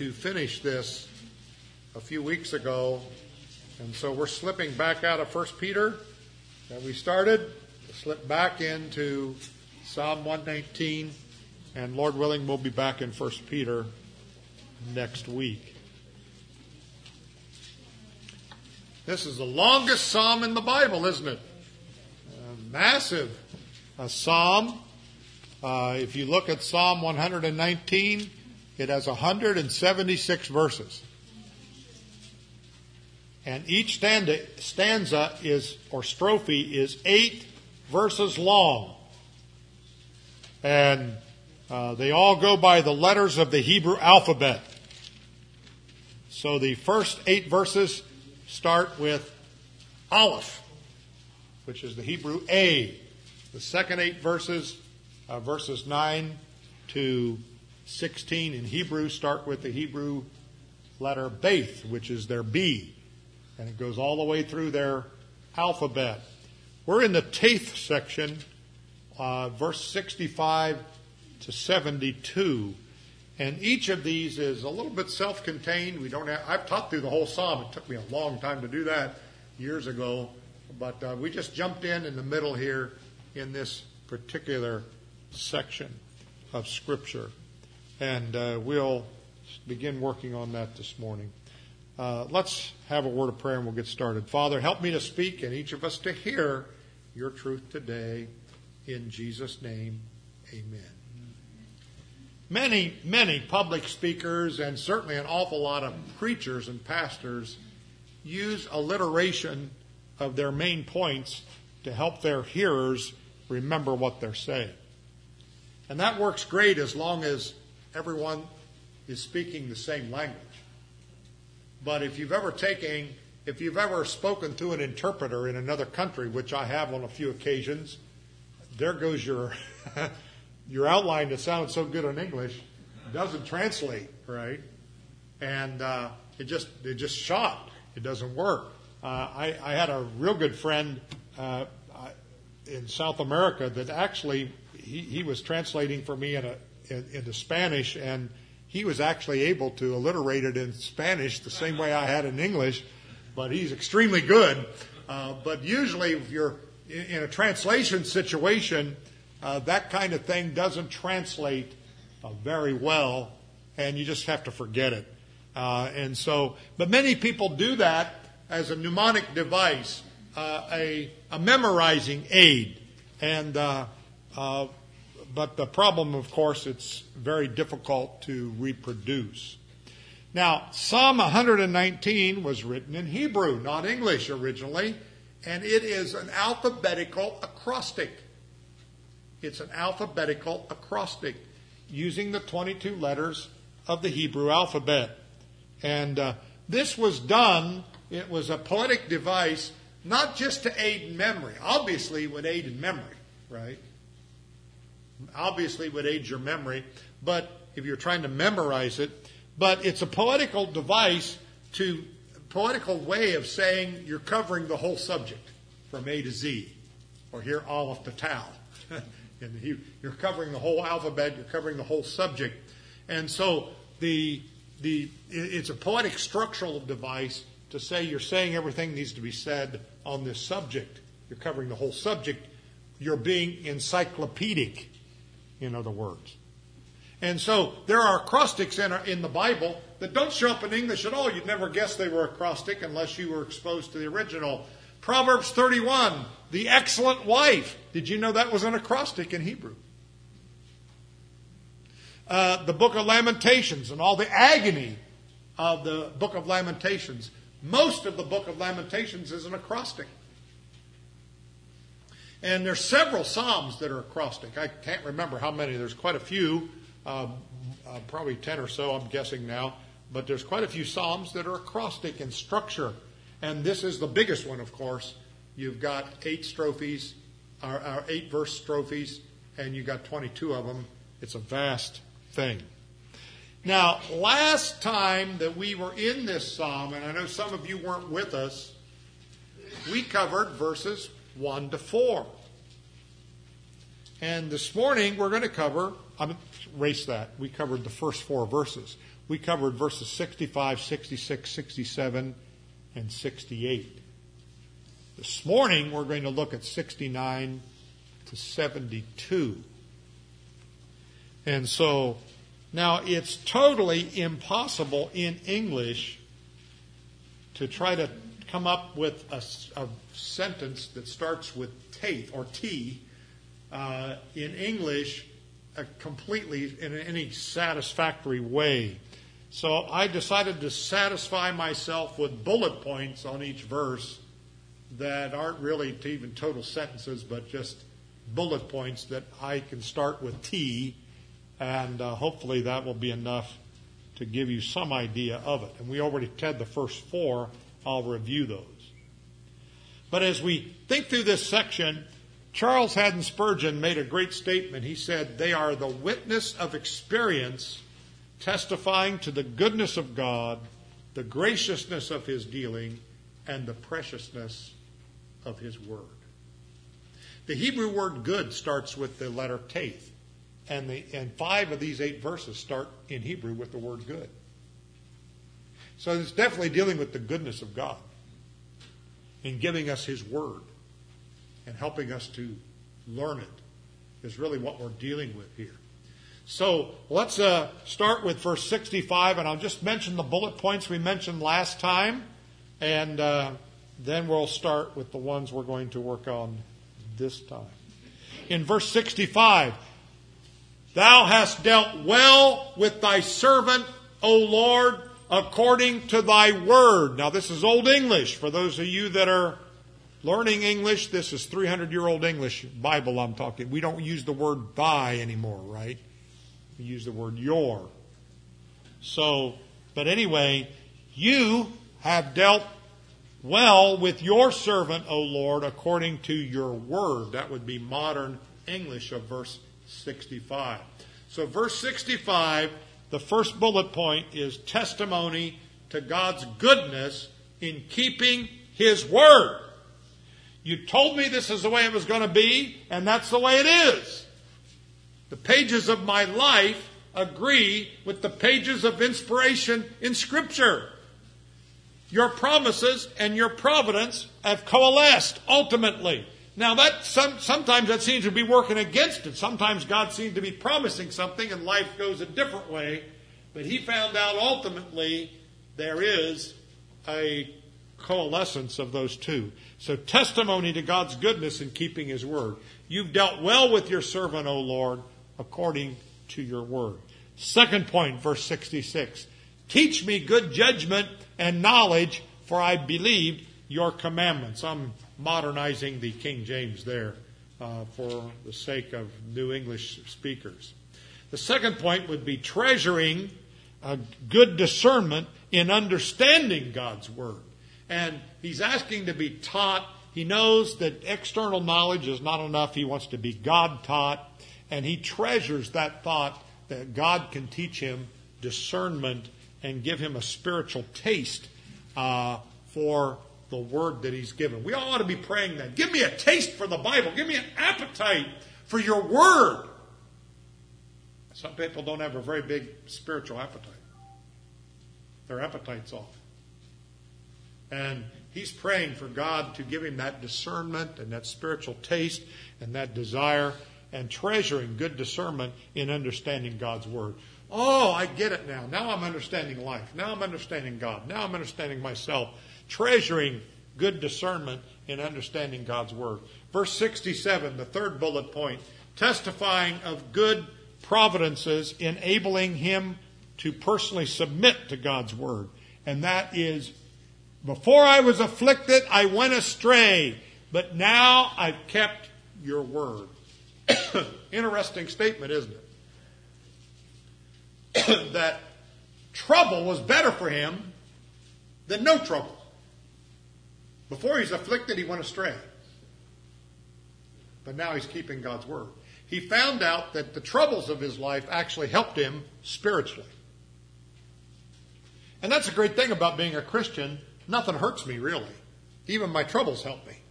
to finish this a few weeks ago, and so we're slipping back out of 1 Peter that we started, slip back into Psalm 119, and Lord willing, we'll be back in 1 Peter next week. This is the longest psalm in the Bible, isn't it? Massive psalm. If you look at Psalm 119, it has 176 verses. And each stanza is, or strophe, is 8 verses long. And they all go by the letters of the Hebrew alphabet. So the first 8 verses start with Aleph, which is the Hebrew A. The second 8 verses, verses 9 to 16 in Hebrew, start with the Hebrew letter Beth, which is their B. And it goes all the way through their alphabet. We're in the Teth section, verse 65 to 72. And each of these is a little bit self-contained. I've taught through the whole psalm. It took me a long time to do that years ago. But we just jumped in the middle here in this particular section of Scripture. And we'll begin working on that this morning. Let's have a word of prayer and we'll get started. Father, help me to speak and each of us to hear your truth today. In Jesus' name, amen. Many public speakers and certainly an awful lot of preachers and pastors use alliteration of their main points to help their hearers remember what they're saying. And that works great as long as everyone is speaking the same language. But if you've ever spoken to an interpreter in another country, which I have on a few occasions, there goes your your outline that sounds so good in English doesn't translate, right? And it just shot. It doesn't work. I had a real good friend in South America that actually he was translating for me into Spanish, and he was actually able to alliterate it in Spanish the same way I had in English, but he's extremely good. But usually if you're in a translation situation, that kind of thing doesn't translate very well, and you just have to forget it. But many people do that as a mnemonic device, a memorizing aid. But the problem, of course, it's very difficult to reproduce. Now, Psalm 119 was written in Hebrew, not English originally, and it is an alphabetical acrostic. It's an alphabetical acrostic using the 22 letters of the Hebrew alphabet. And this was done, it was a poetic device, not just to aid in memory. Obviously, it would aid in memory, right? Obviously, it would aid your memory, but if you're trying to memorize it, but it's a poetical device poetical way of saying you're covering the whole subject from A to Z, or here Aleph to Tau. You're covering the whole alphabet, you're covering the whole subject. And so it's a poetic structural device to say you're saying everything needs to be said on this subject. You're covering the whole subject. You're being encyclopedic, in other words. And so there are acrostics in the Bible that don't show up in English at all. You'd never guess they were acrostic unless you were exposed to the original. Proverbs 31, the excellent wife. Did you know that was an acrostic in Hebrew? The book of Lamentations and all the agony of the book of Lamentations. Most of the book of Lamentations is an acrostic. And there's several Psalms that are acrostic. I can't remember how many. There's quite a few, probably 10 or so, I'm guessing now. But there's quite a few Psalms that are acrostic in structure. And this is the biggest one, of course. You've got 8 strophes, or 8 verse strophes, and you've got 22 of them. It's a vast thing. Now, last time that we were in this psalm, and I know some of you weren't with us, we covered verses 1 to 4. And this morning we're going to cover, erase that, we covered the first 4 verses. we covered verses 65, 66, 67, and 68. This morning we're going to look at 69 to 72. And so, now it's totally impossible in English to try to come up with a sentence that starts with T in English completely in any satisfactory way. So I decided to satisfy myself with bullet points on each verse that aren't really even total sentences, but just bullet points that I can start with T, and hopefully that will be enough to give you some idea of it. And we already had the first 4. I'll review those. But as we think through this section, Charles Haddon Spurgeon made a great statement. He said, "They are the witness of experience, testifying to the goodness of God, the graciousness of His dealing, and the preciousness of His word." The Hebrew word good starts with the letter Teth, and 5 of these 8 verses start in Hebrew with the word good. So it's definitely dealing with the goodness of God in giving us His word and helping us to learn it is really what we're dealing with here. So let's start with verse 65, and I'll just mention the bullet points we mentioned last time, and then we'll start with the ones we're going to work on this time. In verse 65, "Thou hast dealt well with thy servant, O Lord, according to thy word." Now this is Old English. For those of you that are learning English, this is 300-year-old English Bible I'm talking. We don't use the word thy anymore, right? We use the word your. So, but anyway, "You have dealt well with your servant, O Lord, according to your word." That would be modern English of verse 65. So verse 65, the first bullet point is testimony to God's goodness in keeping His word. You told me this is the way it was going to be, and that's the way it is. The pages of my life agree with the pages of inspiration in Scripture. Your promises and your providence have coalesced ultimately. Now, that sometimes that seems to be working against it. Sometimes God seems to be promising something and life goes a different way. But He found out ultimately there is a coalescence of those two. So testimony to God's goodness in keeping His word. You've dealt well with your servant, O Lord, according to your word. Second point, verse 66. "Teach me good judgment and knowledge, for I believed your commandments." I'm modernizing the King James there for the sake of New English speakers. The second point would be treasuring a good discernment in understanding God's word. And he's asking to be taught. He knows that external knowledge is not enough. He wants to be God-taught. And he treasures that thought that God can teach him discernment and give him a spiritual taste for the word that he's given. We all ought to be praying that. Give me a taste for the Bible. Give me an appetite for your word. Some people don't have a very big spiritual appetite. Their appetite's off. And he's praying for God to give him that discernment and that spiritual taste and that desire and treasuring good discernment in understanding God's word. Oh, I get it now. Now I'm understanding life. Now I'm understanding God. Now I'm understanding myself. Treasuring good discernment in understanding God's word. Verse 67, the third bullet point, testifying of good providences, enabling him to personally submit to God's word. And that is, before I was afflicted, I went astray, but now I've kept your word. Interesting statement, isn't it? That trouble was better for him than no trouble. Before he's afflicted, he went astray. But now he's keeping God's word. He found out that the troubles of his life actually helped him spiritually. And that's a great thing about being a Christian. Nothing hurts me, really. Even my troubles help me.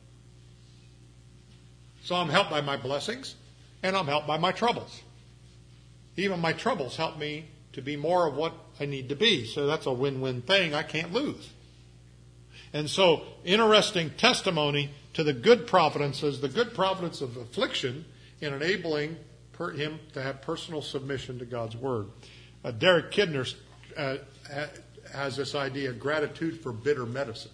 So I'm helped by my blessings, and I'm helped by my troubles. Even my troubles help me to be more of what I need to be. So that's a win-win thing. I can't lose. And so, interesting testimony to the good providences, the good providence of affliction in enabling him to have personal submission to God's Word. Derek Kidner has this idea of gratitude for bitter medicine.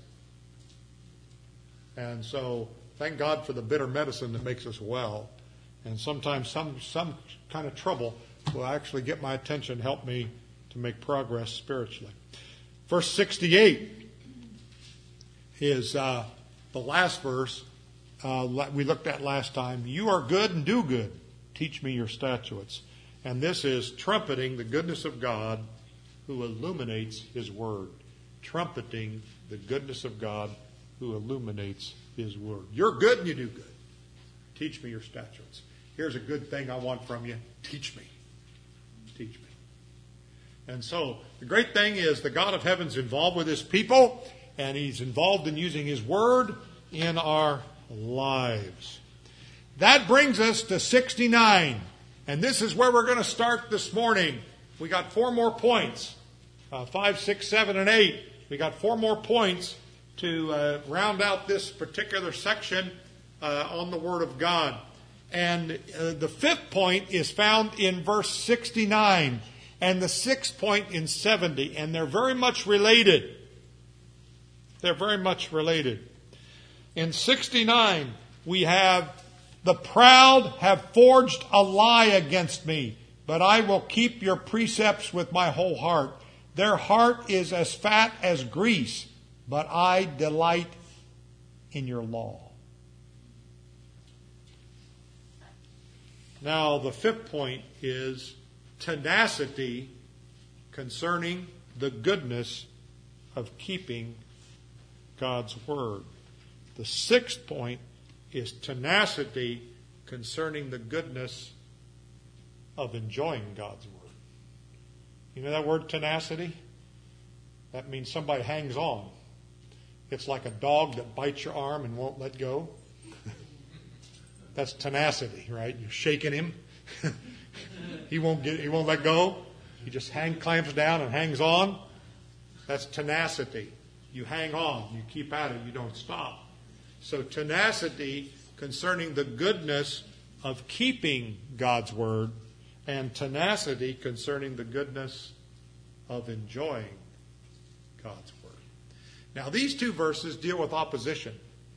And so, thank God for the bitter medicine that makes us well. And sometimes some kind of trouble will actually get my attention, help me to make progress spiritually. Verse 68 is the last verse we looked at last time. You are good and do good. Teach me your statutes. And this is trumpeting the goodness of God who illuminates His Word. Trumpeting the goodness of God who illuminates His Word. You're good and you do good. Teach me your statutes. Here's a good thing I want from you. Teach me. Teach me. And so the great thing is the God of heaven's involved with His people, and He's involved in using His Word in our lives. That brings us to 69. And this is where we're going to start this morning. We got 4 more points. 5, 6, 7, and 8. We got 4 more points to round out this particular section on the Word of God. And the 5th point is found in verse 69. And the 6th point in 70. And they're very much related. They're very much related. In 69, we have, the proud have forged a lie against me, but I will keep your precepts with my whole heart. Their heart is as fat as grease, but I delight in your law. Now, the 5th point is tenacity concerning the goodness of keeping God's Word. The 6th point is tenacity concerning the goodness of enjoying God's Word. You know that word tenacity? That means somebody hangs on. It's like a dog that bites your arm and won't let go. That's tenacity, right? You're shaking him. He won't let go. He just clamps down and hangs on. That's tenacity. You hang on. You keep at it. You don't stop. So tenacity concerning the goodness of keeping God's Word, and tenacity concerning the goodness of enjoying God's Word. Now, these 2 verses deal with opposition.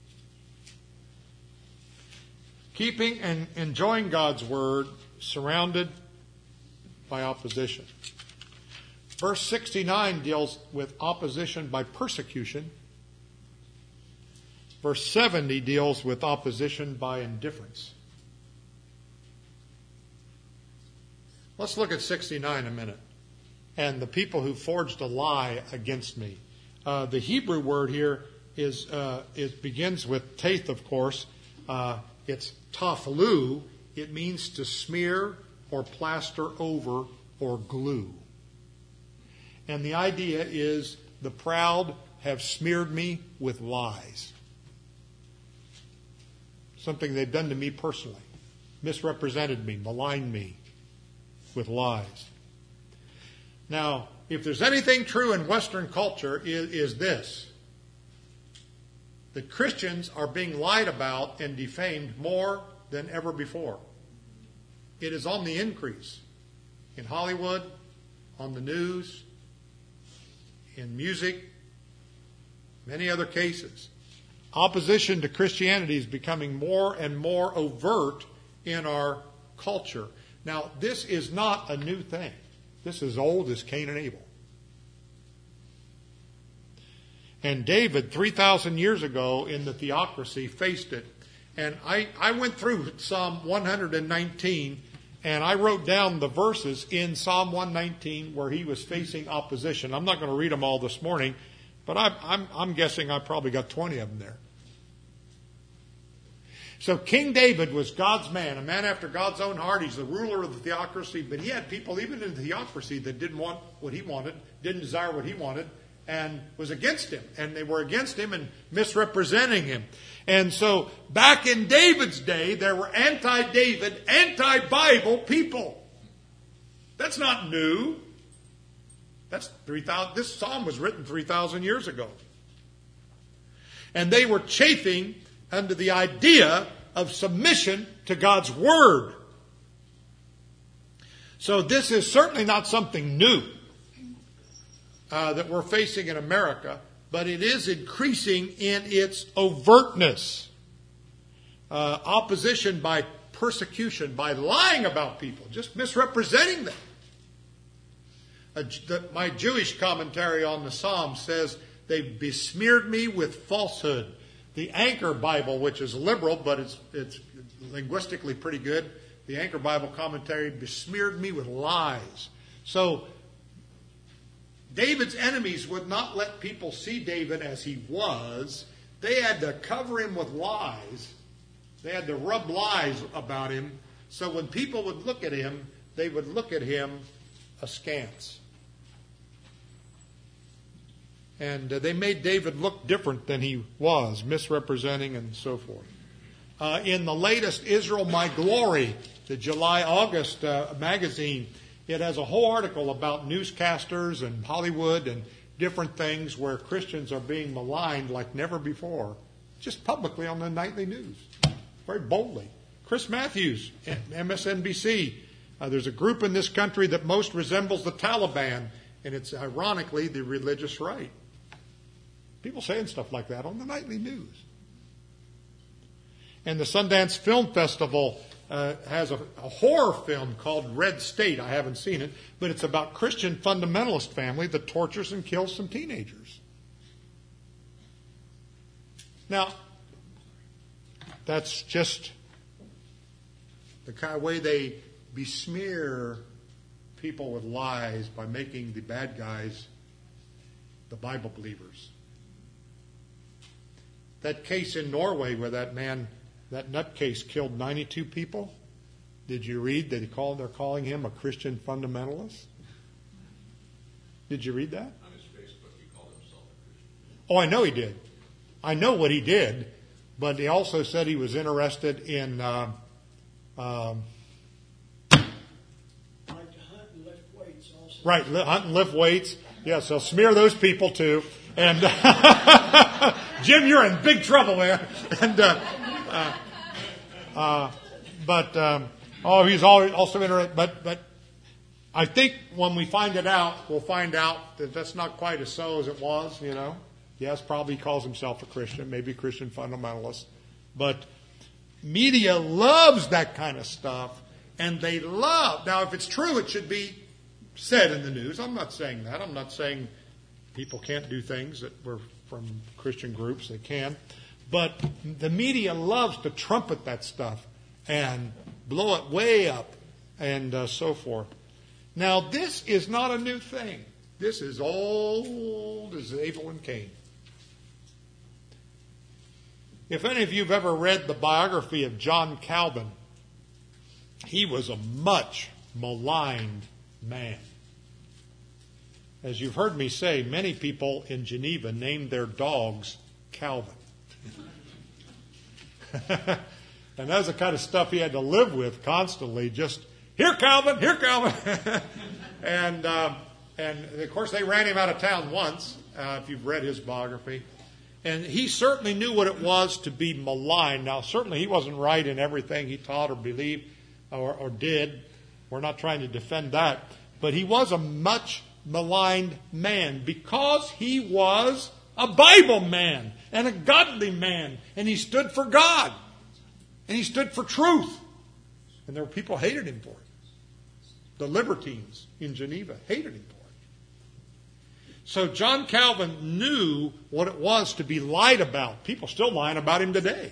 Keeping and enjoying God's Word surrounded by opposition. Verse 69 deals with opposition by persecution. Verse 70 deals with opposition by indifference. Let's look at 69 a minute. And the people who forged a lie against me. The Hebrew word here it begins with taith, of course. It's taflu. It means to smear or plaster over or glue. And the idea is the proud have smeared me with lies. Something they've done to me personally. Misrepresented me, maligned me with lies. Now, if there's anything true in Western culture, is this. That Christians are being lied about and defamed more than ever before. It is on the increase. In Hollywood, on the news, in music, many other cases. Opposition to Christianity is becoming more and more overt in our culture. Now, this is not a new thing. This is old as Cain and Abel. And David, 3,000 years ago in the theocracy, faced it. And I went through Psalm 119, and I wrote down the verses in Psalm 119 where he was facing opposition. I'm not going to read them all this morning, but I'm guessing I probably got 20 of them there. So King David was God's man, a man after God's own heart. He's the ruler of the theocracy, but he had people even in the theocracy that didn't want what he wanted, didn't desire what he wanted, and was against him. And they were against him and misrepresenting him. And so back in David's day, there were anti-David, anti-Bible people. That's not new. That's 3,000. This psalm was written 3,000 years ago. And they were chafing under the idea of submission to God's Word. So this is certainly not something new that we're facing in America, but it is increasing in its overtness. Opposition by persecution, by lying about people, just misrepresenting them. My Jewish commentary on the Psalm says they besmeared me with falsehood. The Anchor Bible, which is liberal, but it's linguistically pretty good, the Anchor Bible commentary besmeared me with lies. So David's enemies would not let people see David as he was. They had to cover him with lies. They had to rub lies about him. So when people would look at him, they would look at him askance. And they made David look different than he was, misrepresenting and so forth. In the latest Israel My Glory, the July-August magazine, it has a whole article about newscasters and Hollywood and different things where Christians are being maligned like never before, just publicly on the nightly news, very boldly. Chris Matthews, MSNBC. There's a group in this country that most resembles the Taliban, and it's ironically the religious right. People saying stuff like that on the nightly news. And the Sundance Film Festival has a horror film called Red State. I haven't seen it, but it's about Christian fundamentalist family that tortures and kills some teenagers. Now, that's just the kind of way they besmear people with lies by making the bad guys the Bible believers. That case in Norway where that nutcase killed 92 people, did you read that they're calling him a Christian fundamentalist? Did you read that? On his Facebook, he called himself a Christian. Oh, I know he did. I know what he did, but he also said he was interested in Like to hunt and lift weights also. right, hunt and lift weights. Yes, they'll smear those people too. And Jim, you're in big trouble, man. And he's also interested. But I think when we find it out, we'll find out that that's not quite as so as it was. You know, yes, probably he calls himself a Christian, maybe a Christian fundamentalist, but media loves that kind of stuff, and they love. Now, if it's true, it should be said in the news. I'm not saying that. I'm not saying people can't do things that were from Christian groups. They can. But the media loves to trumpet that stuff and blow it way up and so forth. Now, this is not a new thing. This is old as Abel and Cain. If any of you have ever read the biography of John Calvin, he was a much maligned man. As you've heard me say, many people in Geneva named their dogs Calvin. And that's the kind of stuff he had to live with constantly. Just, here Calvin, here Calvin. And of course they ran him out of town once, if you've read his biography. And he certainly knew what it was to be maligned. Now, certainly he wasn't right in everything he taught or believed or did. We're not trying to defend that. But he was a much maligned man because he was a Bible man and a godly man. And he stood for God. And he stood for truth. And there were people who hated him for it. The libertines in Geneva hated him for it. So John Calvin knew what it was to be lied about. People still lying about him today.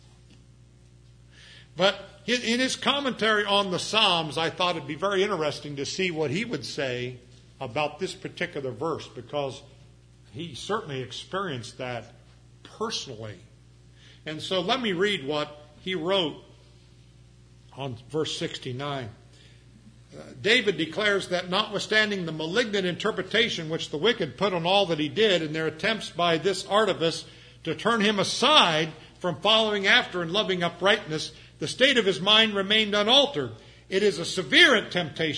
But in his commentary on the Psalms, I thought it'd be very interesting to see what he would say about this particular verse, because he certainly experienced that personally. And so let me read what he wrote on verse 69. David declares that notwithstanding the malignant interpretation which the wicked put on all that he did, and their attempts by this artifice to turn him aside from following after and loving uprightness, the state of his mind remained unaltered. It is a severe temptation,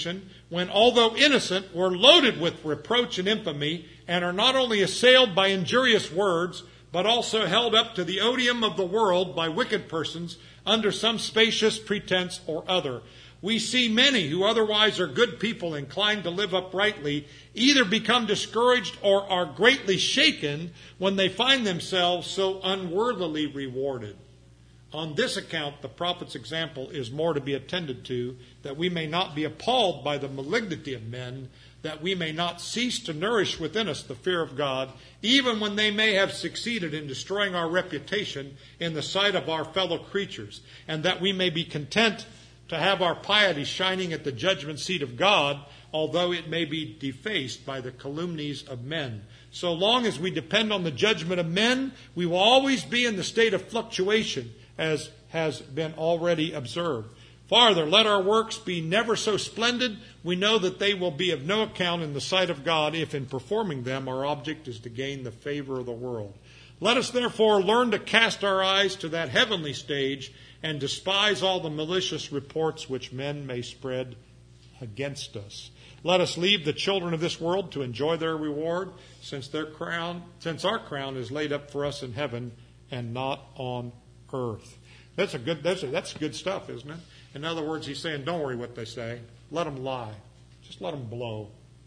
when, although innocent, were loaded with reproach and infamy, and are not only assailed by injurious words, but also held up to the odium of the world by wicked persons under some spacious pretense or other. We see many who otherwise are good people inclined to live uprightly either become discouraged or are greatly shaken when they find themselves so unworthily rewarded. On this account, the prophet's example is more to be attended to, that we may not be appalled by the malignity of men, that we may not cease to nourish within us the fear of God, even when they may have succeeded in destroying our reputation in the sight of our fellow creatures, and that we may be content to have our piety shining at the judgment seat of God, although it may be defaced by the calumnies of men. So long as we depend on the judgment of men, we will always be in the state of fluctuation, as has been already observed. Farther, let our works be never so splendid, we know that they will be of no account in the sight of God if in performing them our object is to gain the favor of the world. Let us therefore learn to cast our eyes to that heavenly stage and despise all the malicious reports which men may spread against us. Let us leave the children of this world to enjoy their reward, since our crown is laid up for us in heaven and not on earth. That's good stuff, isn't it? In other words, he's saying, don't worry what they say. Let them lie. Just let them blow.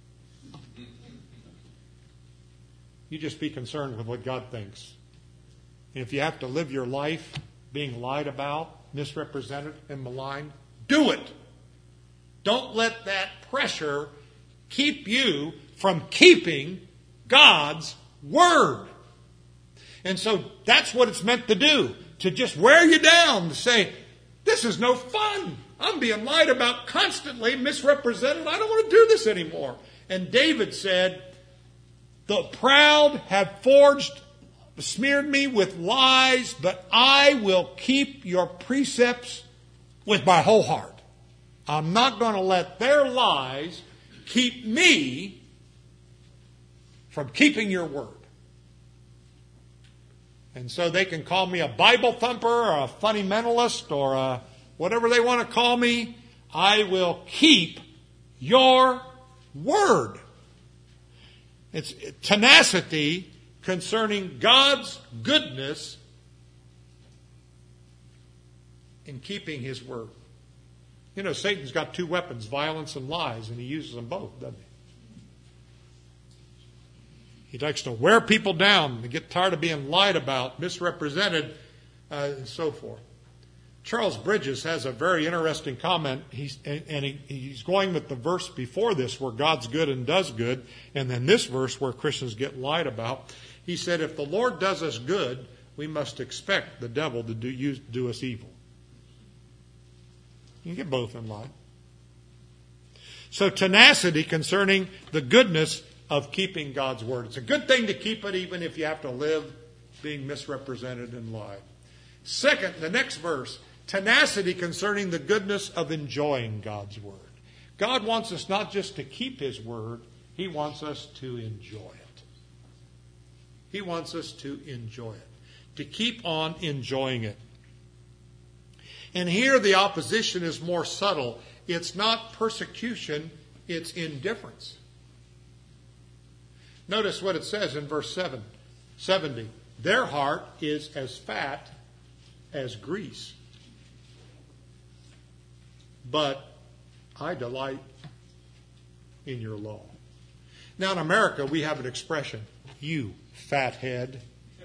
You just be concerned with what God thinks. And if you have to live your life being lied about, misrepresented, and maligned, do it. Don't let that pressure keep you from keeping God's word. And so that's what it's meant to do. To just wear you down, to say, this is no fun. I'm being lied about constantly, misrepresented. I don't want to do this anymore. And David said, the proud have smeared me with lies, but I will keep your precepts with my whole heart. I'm not going to let their lies keep me from keeping your word. And so they can call me a Bible thumper or a fundamentalist or whatever they want to call me. I will keep your word. It's tenacity concerning God's goodness in keeping his word. You know, Satan's got two weapons, violence and lies, and he uses them both, doesn't he? He likes to wear people down, to get tired of being lied about, misrepresented, and so forth. Charles Bridges has a very interesting comment. He's going with the verse before this where God's good and does good, and then this verse where Christians get lied about. He said, if the Lord does us good, we must expect the devil to do us evil. You can get both in line. So tenacity concerning the goodness of keeping God's word. It's a good thing to keep it even if you have to live being misrepresented and lied. Second, the next verse, tenacity concerning the goodness of enjoying God's word. God wants us not just to keep his word, he wants us to enjoy it. He wants us to enjoy it, to keep on enjoying it. And here the opposition is more subtle. It's not persecution, it's indifference. Notice what it says in verse 70. Their heart is as fat as grease, but I delight in your law. Now in America we have an expression, you fat head.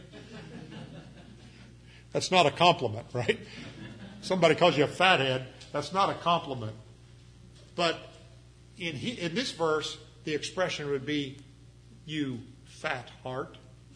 That's not a compliment, right? Somebody calls you a fathead, that's not a compliment. But in this verse, the expression would be, you fat heart.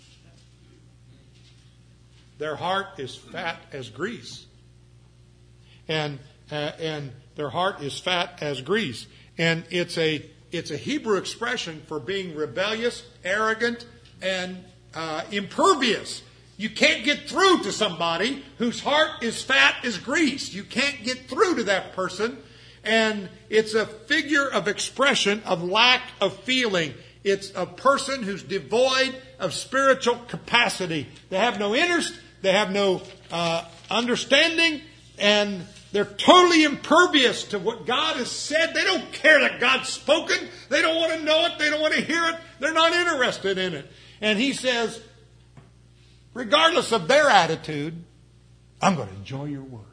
Their heart is fat as grease. And their heart is fat as grease. And it's a Hebrew expression for being rebellious, arrogant, and impervious. You can't get through to somebody whose heart is fat as grease. You can't get through to that person. And it's a figure of expression of lack of feeling. It's a person who's devoid of spiritual capacity. They have no interest. They have no understanding. And They're totally impervious to what God has said. They don't care that God's spoken. They don't want to know it. They don't want to hear it. They're not interested in it. And he says, regardless of their attitude, I'm going to enjoy your word.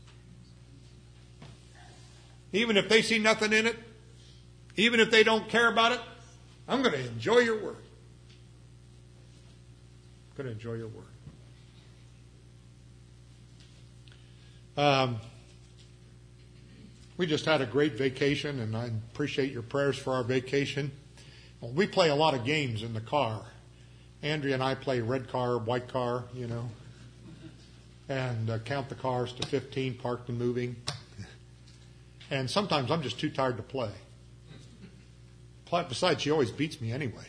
Even if they see nothing in it, even if they don't care about it, I'm going to enjoy your word. I'm going to enjoy your word. We just had a great vacation, and I appreciate your prayers for our vacation. Well, we play a lot of games in the car. Andrea and I play red car, white car, and count the cars to 15 parked and moving. And sometimes I'm just too tired to play. Besides, she always beats me anyway.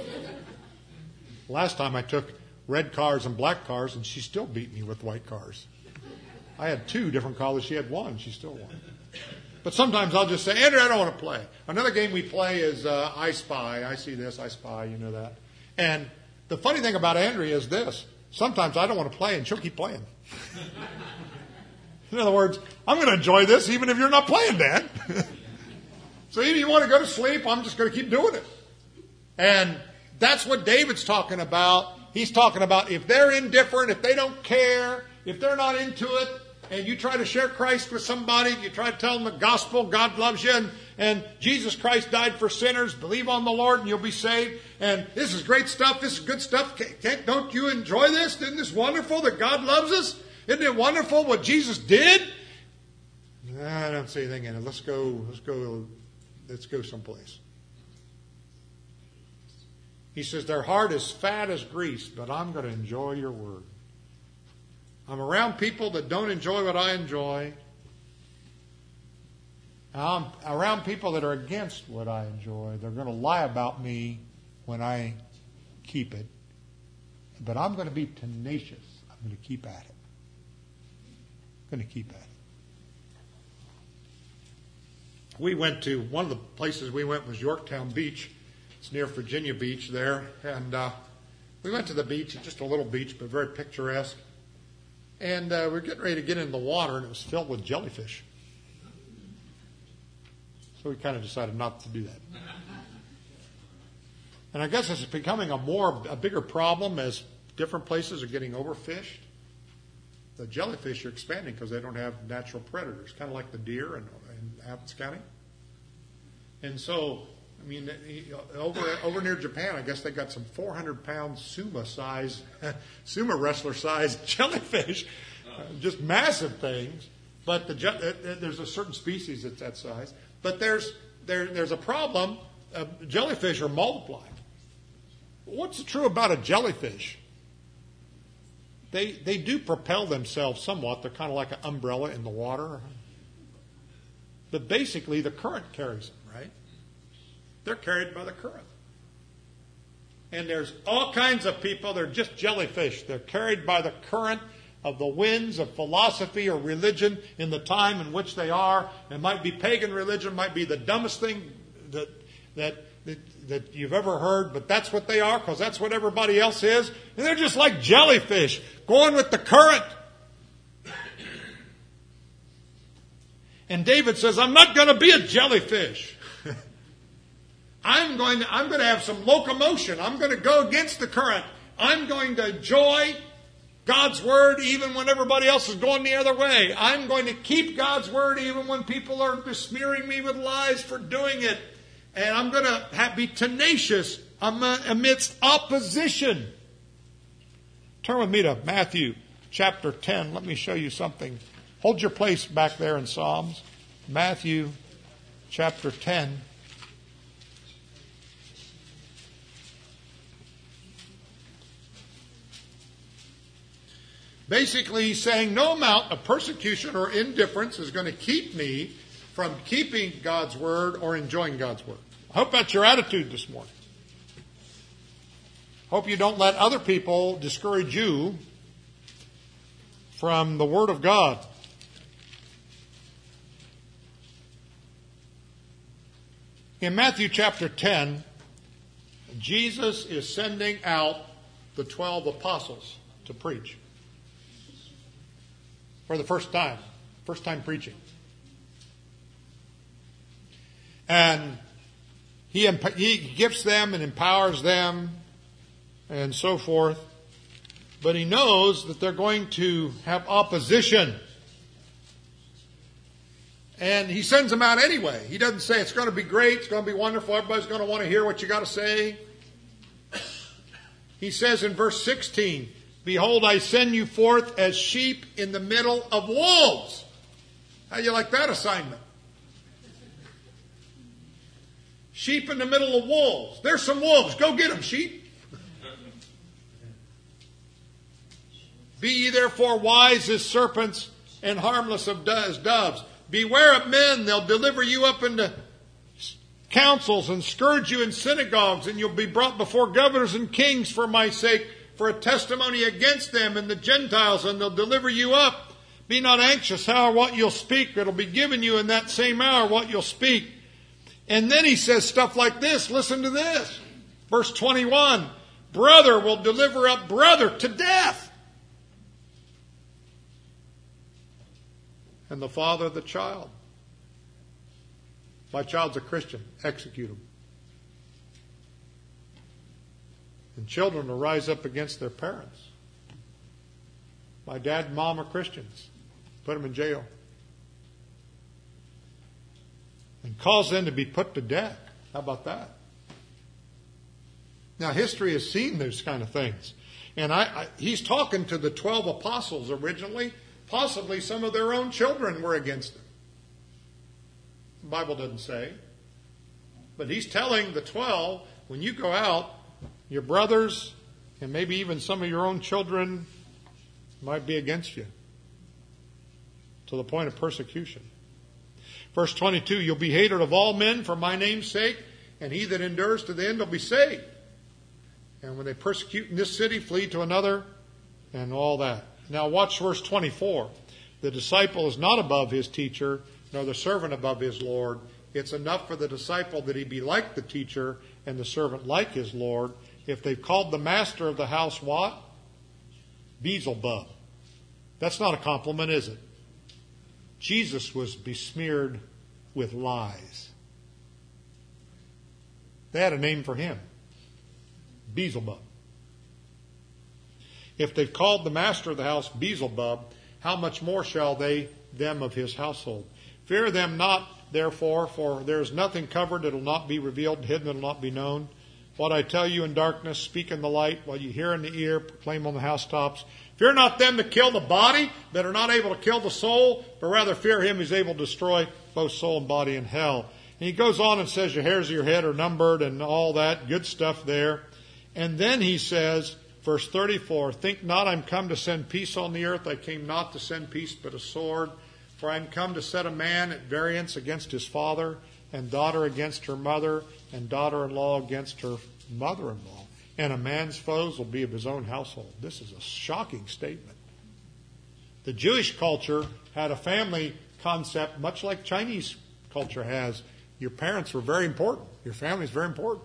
Last time I took red cars and black cars, and she still beat me with white cars. I had 2 different colors. She had 1. She still won. But sometimes I'll just say, Andrew, I don't want to play. Another game we play is I Spy. I see this, I spy, you know that. And the funny thing about Andrea is this. Sometimes I don't want to play, and she'll keep playing. In other words, I'm going to enjoy this even if you're not playing, Dad. So even if you want to go to sleep, I'm just going to keep doing it. And that's what David's talking about. He's talking about if they're indifferent, if they don't care, if they're not into it, and you try to share Christ with somebody, you try to tell them the gospel, God loves you, and Jesus Christ died for sinners, believe on the Lord and you'll be saved, and this is great stuff, this is good stuff, don't you enjoy this? Isn't this wonderful that God loves us? Isn't it wonderful what Jesus did? I don't see anything in it. Let's go someplace. He says, their heart is fat as grease, but I'm going to enjoy your word. I'm around people that don't enjoy what I enjoy. I'm around people that are against what I enjoy. They're going to lie about me when I keep it. But I'm going to be tenacious. I'm going to keep at it. I'm going to keep at it. We went to, one of the places we went was Yorktown Beach. It's near Virginia Beach there. And we went to the beach, just a little beach, but very picturesque. And we were getting ready to get in the water, and it was filled with jellyfish. So we kind of decided not to do that. And I guess it's becoming a bigger problem as different places are getting overfished. The jellyfish are expanding because they don't have natural predators, kind of like the deer in Athens County. And so, I mean, over near Japan, I guess they got some 400-pound sumo wrestler-sized jellyfish, just massive things. But there's a certain species that's that size. But there's a problem. Jellyfish are multiplying. What's true about a jellyfish? They do propel themselves somewhat. They're kind of like an umbrella in the water. But basically, the current carries them, right? They're carried by the current. And there's all kinds of people, they're just jellyfish. They're carried by the current of the winds of philosophy or religion in the time in which they are. It might be pagan religion, might be the dumbest thing that you've ever heard, but that's what they are because that's what everybody else is. And they're just like jellyfish going with the current. And David says, I'm not going to be a jellyfish. I'm going to have some locomotion. I'm going to go against the current. I'm going to enjoy God's word even when everybody else is going the other way. I'm going to keep God's word even when people are besmearing me with lies for doing it. And I'm going to be tenacious amidst opposition. Turn with me to Matthew chapter 10. Let me show you something. Hold your place back there in Psalms. Matthew chapter 10. Basically, he's saying no amount of persecution or indifference is going to keep me from keeping God's word or enjoying God's word. I hope that's your attitude this morning. Hope you don't let other people discourage you from the word of God. In Matthew chapter 10, Jesus is sending out the 12 apostles to preach for the first time. First time preaching. And he gifts them and empowers them and so forth. But he knows that they're going to have opposition. And he sends them out anyway. He doesn't say it's going to be great, it's going to be wonderful, everybody's going to want to hear what you got to say. He says in verse 16, behold, I send you forth as sheep in the middle of wolves. How do you like that assignment? Sheep in the middle of wolves. There's some wolves. Go get them, sheep. Be ye therefore wise as serpents and harmless as doves. Beware of men. They'll deliver you up into councils and scourge you in synagogues, and you'll be brought before governors and kings for my sake, for a testimony against them and the Gentiles, and they'll deliver you up. Be not anxious how or what you'll speak. It'll be given you in that same hour what you'll speak. And then he says stuff like this. Listen to this. Verse 21. Brother will deliver up brother to death. And the father the child. My child's a Christian. Execute him. And children will rise up against their parents. My dad and mom are Christians. Put them in jail. And cause them to be put to death. How about that? Now, history has seen those kind of things. And he's talking to the 12 apostles originally. Possibly some of their own children were against him. The Bible doesn't say. But he's telling the 12, when you go out, your brothers and maybe even some of your own children might be against you. To the point of persecution. Verse 22, you'll be hated of all men for my name's sake, and he that endures to the end will be saved. And when they persecute in this city, flee to another, and all that. Now watch verse 24. The disciple is not above his teacher, nor the servant above his Lord. It's enough for the disciple that he be like the teacher, and the servant like his Lord. If they've called the master of the house what? Beelzebub. That's not a compliment, is it? Jesus was besmeared with lies. They had a name for him. Beelzebub. If they've called the master of the house Beelzebub, how much more shall they them of his household? Fear them not, therefore, for there is nothing covered that will not be revealed, hidden that will not be known. What I tell you in darkness, speak in the light. What you hear in the ear, proclaim on the housetops. Fear not them that kill the body, that are not able to kill the soul, but rather fear him who is able to destroy both soul and body in hell. And he goes on and says your hairs of your head are numbered and all that good stuff there. And then he says, verse 34, think not I'm come to send peace on the earth. I came not to send peace, but a sword. For I am come to set a man at variance against his father, and daughter against her mother, and daughter-in-law against her mother-in-law. And a man's foes will be of his own household. This is a shocking statement. The Jewish culture had a family concept, much like Chinese culture has. Your parents were very important. Your family is very important.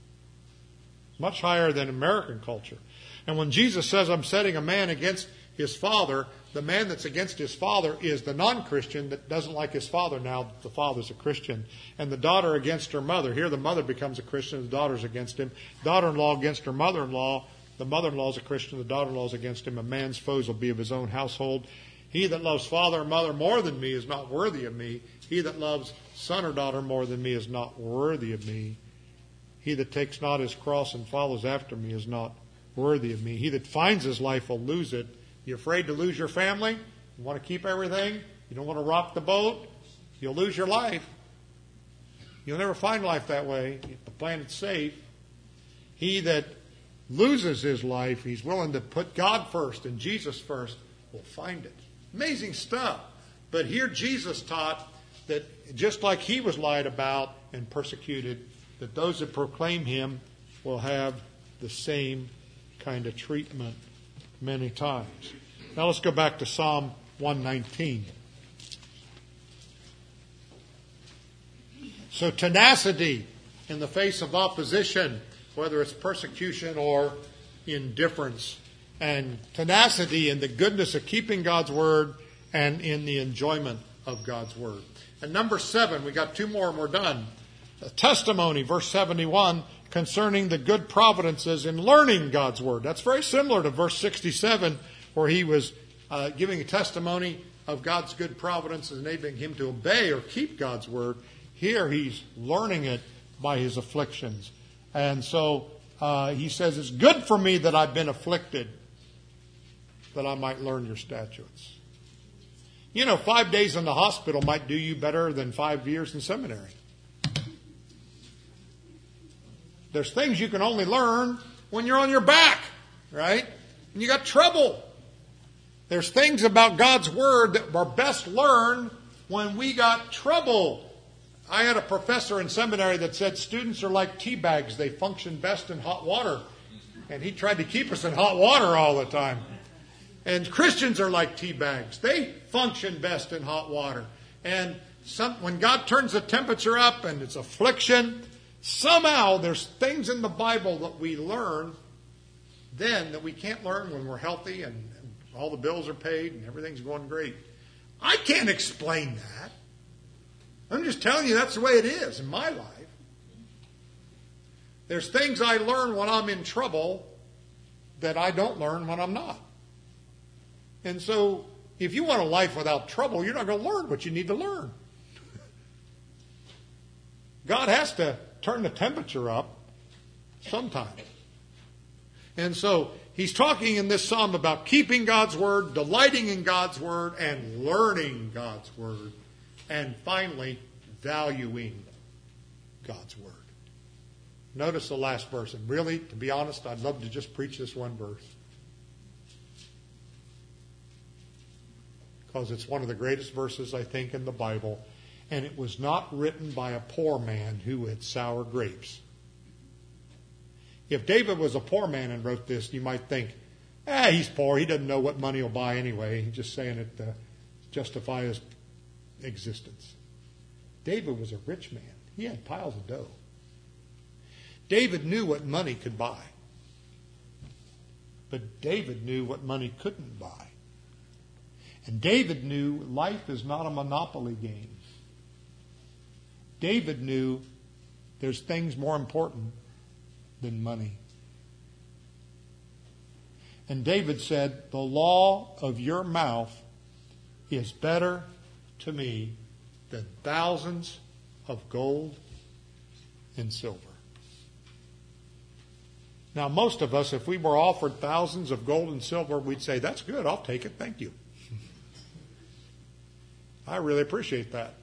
Much higher than American culture. And when Jesus says, I'm setting a man against his father, the man that's against his father is the non-Christian that doesn't like his father now that the father's a Christian. And the daughter against her mother. Here the mother becomes a Christian, the daughter's against him. Daughter-in-law against her mother-in-law. The mother-in-law is a Christian, the daughter-in-law is against him. A man's foes will be of his own household. He that loves father or mother more than me is not worthy of me. He that loves son or daughter more than me is not worthy of me. He that takes not his cross and follows after me is not worthy of me. He that finds his life will lose it. You afraid to lose your family? You want to keep everything? You don't want to rock the boat? You'll lose your life. You'll never find life that way. The planet's safe. He that loses his life, he's willing to put God first and Jesus first, will find it. Amazing stuff. But here Jesus taught that just like he was lied about and persecuted, that those that proclaim him will have the same kind of treatment many times. Now let's go back to Psalm 119. So tenacity in the face of opposition, whether it's persecution or indifference, and tenacity in the goodness of keeping God's word and in the enjoyment of God's Word. And number 7, we got 2 more and we're done. A testimony, verse 71, concerning the good providences in learning God's Word. That's very similar to verse 67, where he was giving a testimony of God's good providence, enabling him to obey or keep God's Word. Here he's learning it by his afflictions. And so he says, it's good for me that I've been afflicted, that I might learn your statutes. 5 days in the hospital might do you better than 5 years in seminary. There's things you can only learn when you're on your back, right? And you got trouble. There's things about God's Word that are best learned when we got trouble. I had a professor in seminary that said students are like tea bags. They function best in hot water. And he tried to keep us in hot water all the time. And Christians are like tea bags. They function best in hot water. And when God turns the temperature up and it's affliction, somehow there's things in the Bible that we learn then that we can't learn when we're healthy and all the bills are paid and everything's going great. I can't explain that. I'm just telling you that's the way it is in my life. There's things I learn when I'm in trouble that I don't learn when I'm not. And so, if you want a life without trouble, you're not going to learn what you need to learn. God has to turn the temperature up sometime. And so, he's talking in this psalm about keeping God's Word, delighting in God's Word, and learning God's Word. And finally, valuing God's Word. Notice the last verse. And really, to be honest, I'd love to just preach this one verse. Because it's one of the greatest verses, I think, in the Bible. And it was not written by a poor man who had sour grapes. If David was a poor man and wrote this, you might think, he's poor. He doesn't know what money will buy anyway. He's just saying it to justify his existence. David was a rich man. He had piles of dough. David knew what money could buy. But David knew what money couldn't buy. And David knew life is not a monopoly game. David knew there's things more important than money. And David said, the law of your mouth is better to me than thousands of gold and silver. Now, most of us, if we were offered thousands of gold and silver, we'd say, that's good, I'll take it, thank you. I really appreciate that.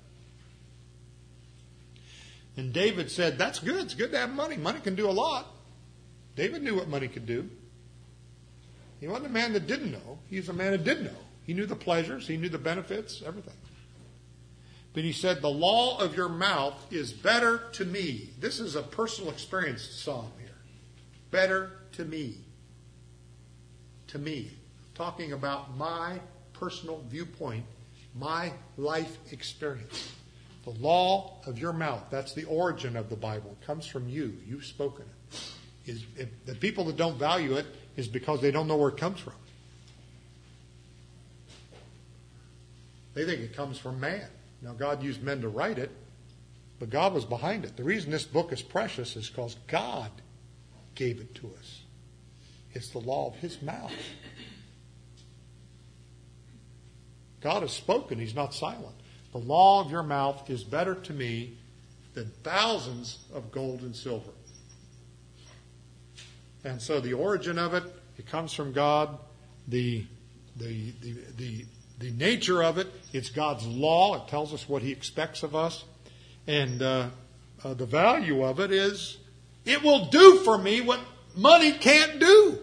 And David said, that's good. It's good to have money. Money can do a lot. David knew what money could do. He wasn't a man that didn't know. He was a man that did know. He knew the pleasures. He knew the benefits, everything. But he said, the law of your mouth is better to me. This is a personal experience psalm here. Better to me. To me. Talking about my personal viewpoint, my life experience. The law of your mouth. That's the origin of the Bible. It comes from you. You've spoken it. The people that don't value it is because they don't know where it comes from. They think it comes from man. Now, God used men to write it, but God was behind it. The reason this book is precious is because God gave it to us. It's the law of His mouth. God has spoken. He's not silent. The law of your mouth is better to me than thousands of gold and silver. And so the origin of it, it comes from God. The nature of it, it's God's law. It tells us what He expects of us. And the value of it is, it will do for me what money can't do.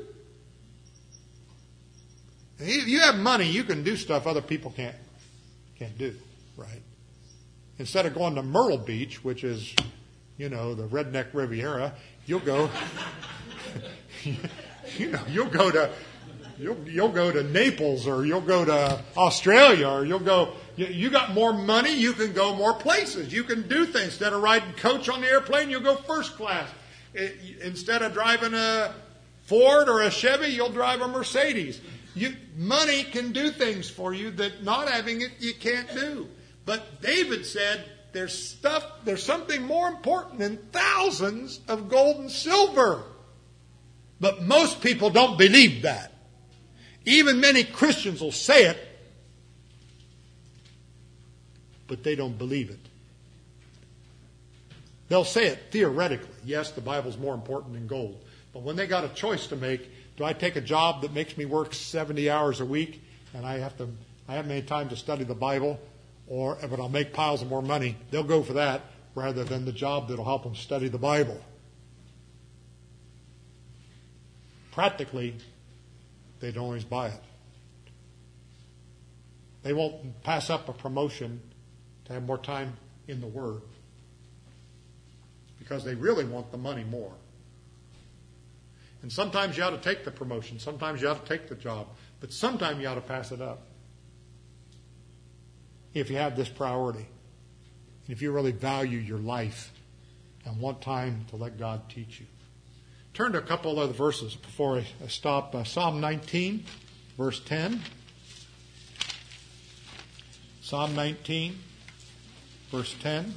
If you have money, you can do stuff other people can't do, right? Instead of going to Myrtle Beach, which is, the redneck Riviera, you'll go, you'll go to Naples, or you'll go to Australia, or you'll go. You got more money, you can go more places. You can do things. Instead of riding coach on the airplane, you'll go first class. Instead of driving a Ford or a Chevy, you'll drive a Mercedes. Money can do things for you that not having it you can't do. But David said there's something more important than thousands of gold and silver. But most people don't believe that. Even many Christians will say it, but they don't believe it. They'll say it theoretically. Yes, the Bible's more important than gold. But when they got a choice to make, do I take a job that makes me work 70 hours a week and I haven't any time to study the Bible, but I'll make piles of more money, they'll go for that rather than the job that'll help them study the Bible. Practically, they don't always buy it. They won't pass up a promotion to have more time in the Word because they really want the money more. And sometimes you ought to take the promotion. Sometimes you ought to take the job. But sometimes you ought to pass it up if you have this priority. And if you really value your life and want time to let God teach you. Turn to a couple of other verses before I stop. Psalm 19, verse 10. Psalm 19, verse 10.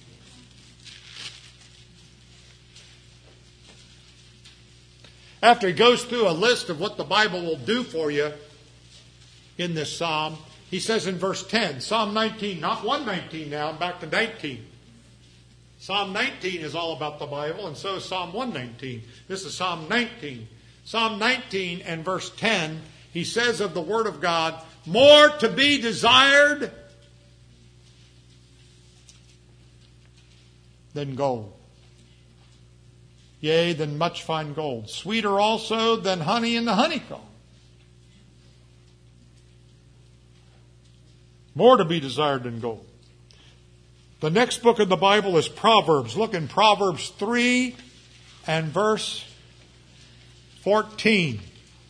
After he goes through a list of what the Bible will do for you in this psalm, he says in verse 10, Psalm 19, not 119 now, I'm back to 19. Psalm 19 is all about the Bible, and so is Psalm 119. This is Psalm 19. Psalm 19 and verse 10, he says of the Word of God, more to be desired than gold. Yea, than much fine gold. Sweeter also than honey in the honeycomb. More to be desired than gold. The next book of the Bible is Proverbs. Look in Proverbs 3 and verse 14.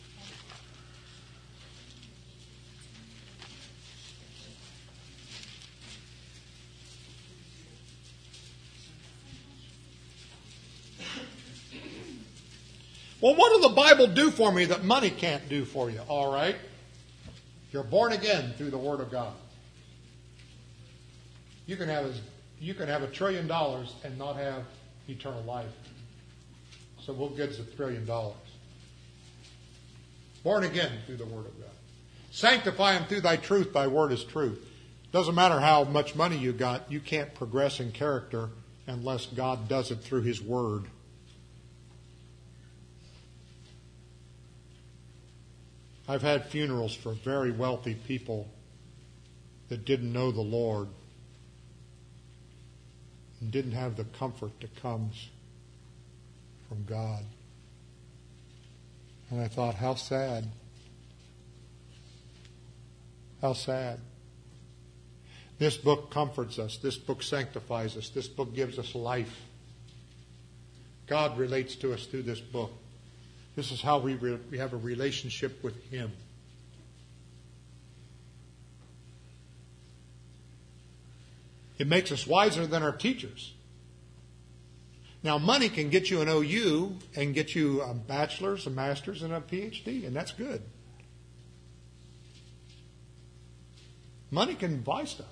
Well, what does the Bible do for me that money can't do for you? All right. You're born again through the Word of God. You can have $1 trillion and not have eternal life. So what good's $1 trillion? Born again through the Word of God. Sanctify them through thy truth. Thy word is truth. Doesn't matter how much money you got. You can't progress in character unless God does it through His Word. I've had funerals for very wealthy people that didn't know the Lord and didn't have the comfort that comes from God. And I thought, how sad. How sad. This book comforts us. This book sanctifies us. This book gives us life. God relates to us through this book. This is how we have a relationship with Him. It makes us wiser than our teachers. Now, money can get you an OU and get you a bachelor's, a master's, and a PhD, and that's good. Money can buy stuff.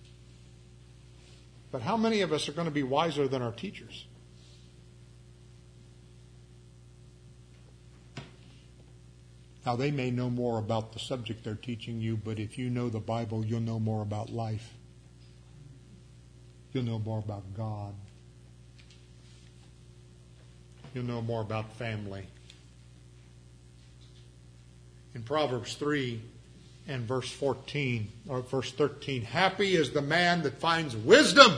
But how many of us are going to be wiser than our teachers? Now, they may know more about the subject they're teaching you, but if you know the Bible, you'll know more about life. You'll know more about God. You'll know more about family. In Proverbs 3 and verse 14, or verse 13, happy is the man that finds wisdom,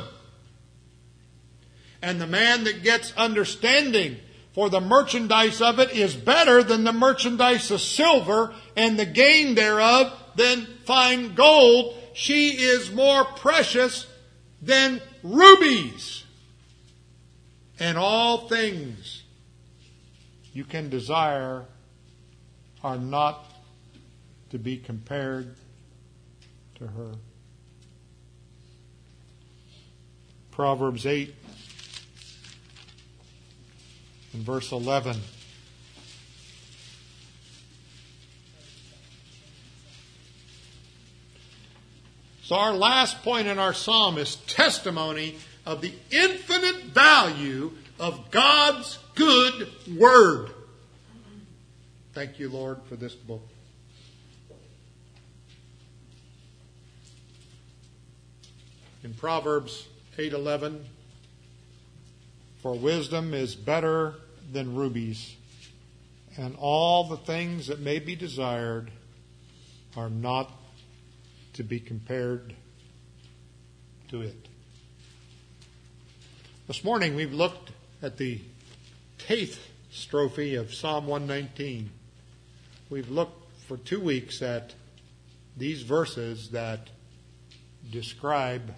and the man that gets understanding. For the merchandise of it is better than the merchandise of silver, and the gain thereof than fine gold. She is more precious than rubies. And all things you can desire are not to be compared to her. Proverbs 8 and verse 11. So our last point in our psalm is testimony of the infinite value of God's good word. Thank you, Lord, for this book. In Proverbs 8:11, for wisdom is better than rubies, and all the things that may be desired are not to be compared to it. This morning we've looked at the 10th strophe of Psalm 119. We've looked for 2 weeks at these verses that describe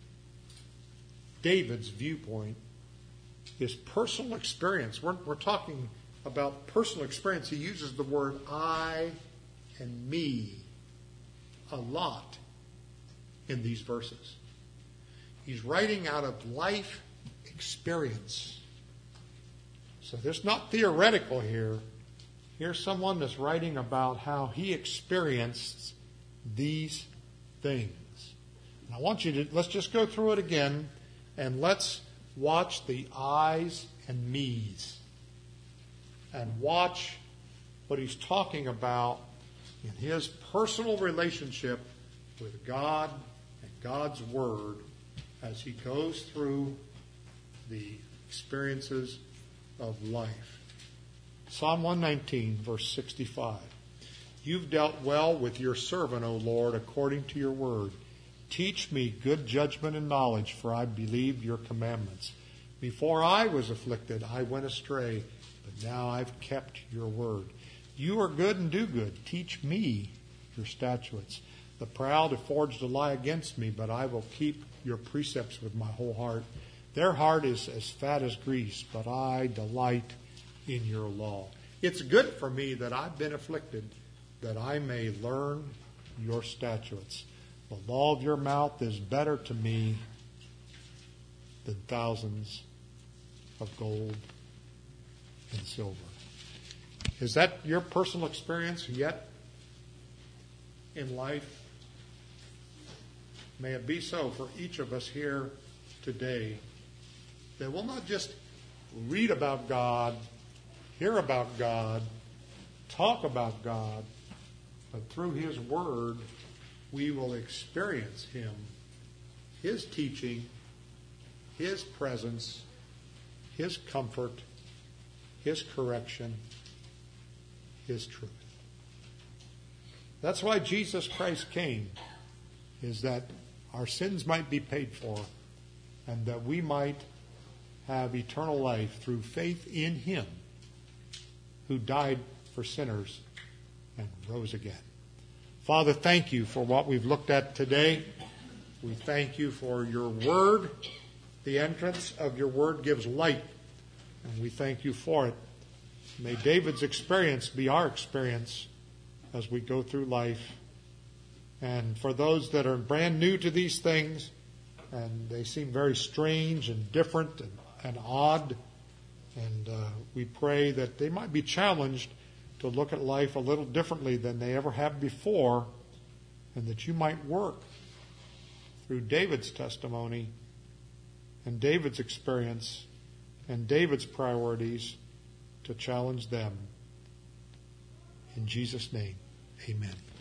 David's viewpoint, his personal experience. We're talking about personal experience. He uses the word I and me a lot in these verses. He's writing out of life experience. So there's not theoretical here. Here's someone that's writing about how he experienced these things. And I want you to, let's just go through it again, and let's watch the I's and me's. And watch what he's talking about in his personal relationship with God and God's Word as he goes through the experiences of life. Psalm 119, verse 65. You've dealt well with your servant, O Lord, according to your word. Teach me good judgment and knowledge, for I believed your commandments. Before I was afflicted, I went astray, but now I've kept your word. You are good and do good. Teach me your statutes. The proud have forged a lie against me, but I will keep your precepts with my whole heart. Their heart is as fat as grease, but I delight in your law. It's good for me that I've been afflicted, that I may learn your statutes. The law of your mouth is better to me than thousands of gold and silver. Is that your personal experience yet in life? May it be so for each of us here today, that we'll not just read about God, hear about God, talk about God, but through His Word, we will experience Him, His teaching, His presence, His comfort, His correction, His truth. That's why Jesus Christ came, is that our sins might be paid for and that we might have eternal life through faith in Him who died for sinners and rose again. Father, thank you for what we've looked at today. We thank you for your word. The entrance of your word gives light, and we thank you for it. May David's experience be our experience as we go through life. And for those that are brand new to these things, and they seem very strange and different and odd, and we pray that they might be challenged to look at life a little differently than they ever have before, and that you might work through David's testimony and David's experience and David's priorities to challenge them. In Jesus' name, amen.